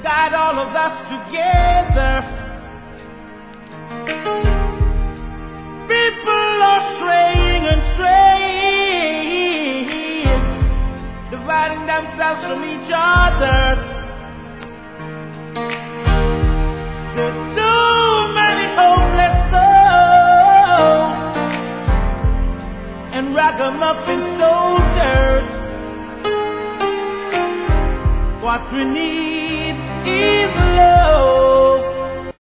guide all of us together. People are straying and straying, dividing themselves from each other. There's too many hopeless souls and ragamuffin soldiers. What we need is